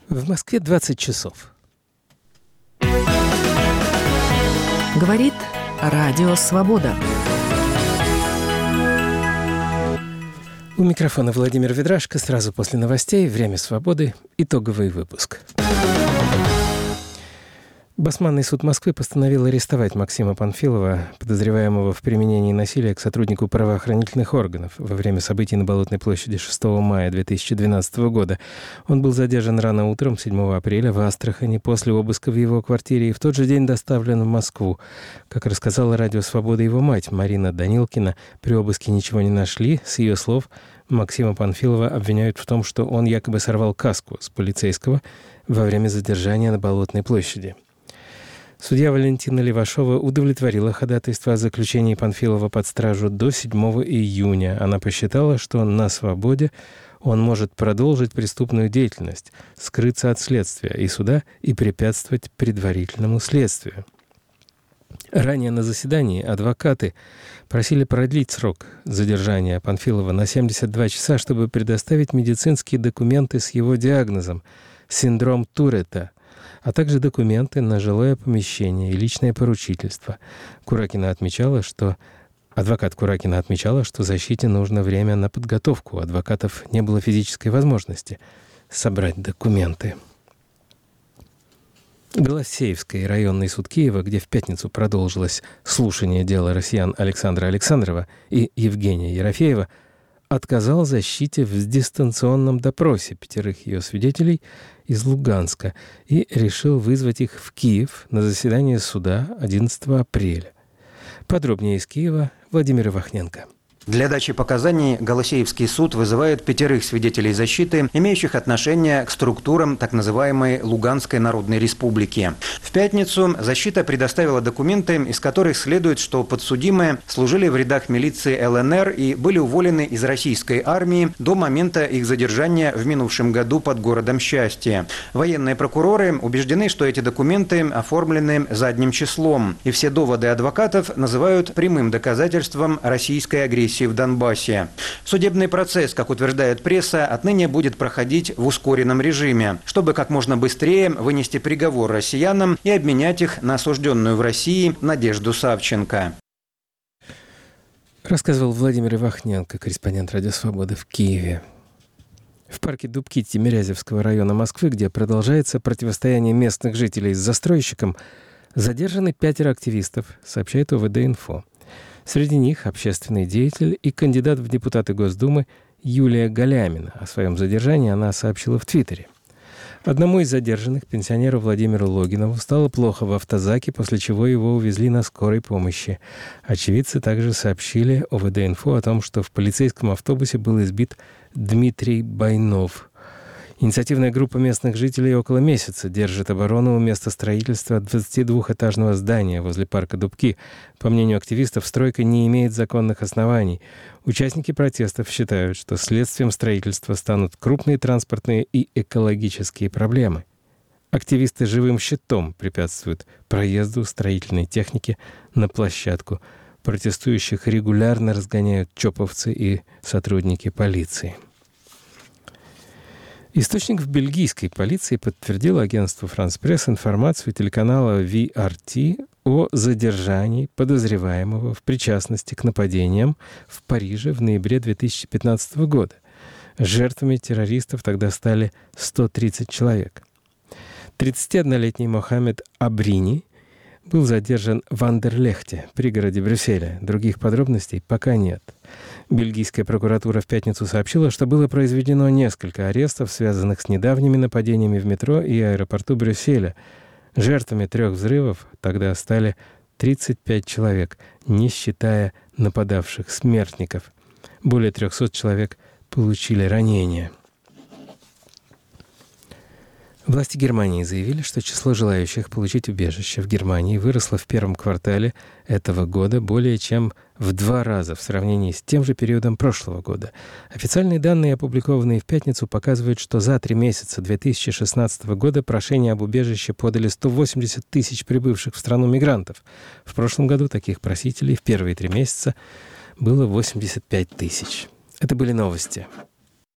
В Москве 20 часов. Говорит Радио Свобода. У микрофона Владимир Ведрашко. Сразу после новостей «Время свободы». Итоговый выпуск. Басманный суд Москвы постановил арестовать Максима Панфилова, подозреваемого в применении насилия к сотруднику правоохранительных органов во время событий на Болотной площади 6 мая 2012 года. Он был задержан рано утром 7 апреля в Астрахани после обыска в его квартире и в тот же день доставлен в Москву. Как рассказала Радио Свобода его мать Марина Данилкина, при обыске ничего не нашли. С ее слов, Максима Панфилова обвиняют в том, что он якобы сорвал каску с полицейского во время задержания на Болотной площади. Судья Валентина Левашова удовлетворила ходатайство о заключении Панфилова под стражу до 7 июня. Она посчитала, что на свободе он может продолжить преступную деятельность, скрыться от следствия и суда и препятствовать предварительному следствию. Ранее на заседании адвокаты просили продлить срок задержания Панфилова на 72 часа, чтобы предоставить медицинские документы с его диагнозом – синдром Туретта, а также документы на жилое помещение и личное поручительство. Адвокат Куракина отмечала, что защите нужно время на подготовку. У адвокатов не было физической возможности собрать документы. Голосеевский районный суд Киева, где в пятницу продолжилось слушание дела россиян Александра Александрова и Евгения Ерофеева, отказал защите в дистанционном допросе 5 ее свидетелей из Луганска и решил вызвать их в Киев на заседание суда 11 апреля. Подробнее из Киева Владимир Ивахненко. Для дачи показаний Голосеевский суд вызывает 5 свидетелей защиты, имеющих отношение к структурам так называемой Луганской Народной Республики. В пятницу защита предоставила документы, из которых следует, что подсудимые служили в рядах милиции ЛНР и были уволены из российской армии до момента их задержания в минувшем году под городом Счастье. Военные прокуроры убеждены, что эти документы оформлены задним числом, и все доводы адвокатов называют прямым доказательством российской агрессии в Донбассе. Судебный процесс, как утверждает пресса, отныне будет проходить в ускоренном режиме, чтобы как можно быстрее вынести приговор россиянам и обменять их на осужденную в России Надежду Савченко. Рассказывал Владимир Ивахненко, корреспондент Радио Свободы в Киеве. В парке Дубки Тимирязевского района Москвы, где продолжается противостояние местных жителей с застройщиком, задержаны 5 активистов, сообщает ОВД-Инфо. Среди них общественный деятель и кандидат в депутаты Госдумы Юлия Галямина. О своем задержании она сообщила в Твиттере. Одному из задержанных, пенсионеру Владимиру Логинову, стало плохо в автозаке, после чего его увезли на скорой помощи. Очевидцы также сообщили ОВД-Инфо о том, что в полицейском автобусе был избит Дмитрий Байнов. Инициативная группа местных жителей около месяца держит оборону у места строительства 22-этажного здания возле парка Дубки. По мнению активистов, стройка не имеет законных оснований. Участники протестов считают, что следствием строительства станут крупные транспортные и экологические проблемы. Активисты живым щитом препятствуют проезду строительной техники на площадку. Протестующих регулярно разгоняют чоповцы и сотрудники полиции. Источник в бельгийской полиции подтвердил агентству «Франс Пресс» информацию телеканала VRT о задержании подозреваемого в причастности к нападениям в Париже в ноябре 2015 года. Жертвами террористов тогда стали 130 человек. 31-летний Мохаммед Абрини был задержан в Андерлехте, пригороде Брюсселя. Других подробностей пока нет. Бельгийская прокуратура в пятницу сообщила, что было произведено несколько арестов, связанных с недавними нападениями в метро и аэропорту Брюсселя. Жертвами 3 взрывов тогда стали 35 человек, не считая нападавших смертников. Более 300 человек получили ранения. Власти Германии заявили, что число желающих получить убежище в Германии выросло в первом квартале этого года более чем в 2 раза в сравнении с тем же периодом прошлого года. Официальные данные, опубликованные в пятницу, показывают, что за 3 месяца 2016 года прошение об убежище подали 180 тысяч прибывших в страну мигрантов. В прошлом году таких просителей в первые 3 месяца было 85 тысяч. Это были новости.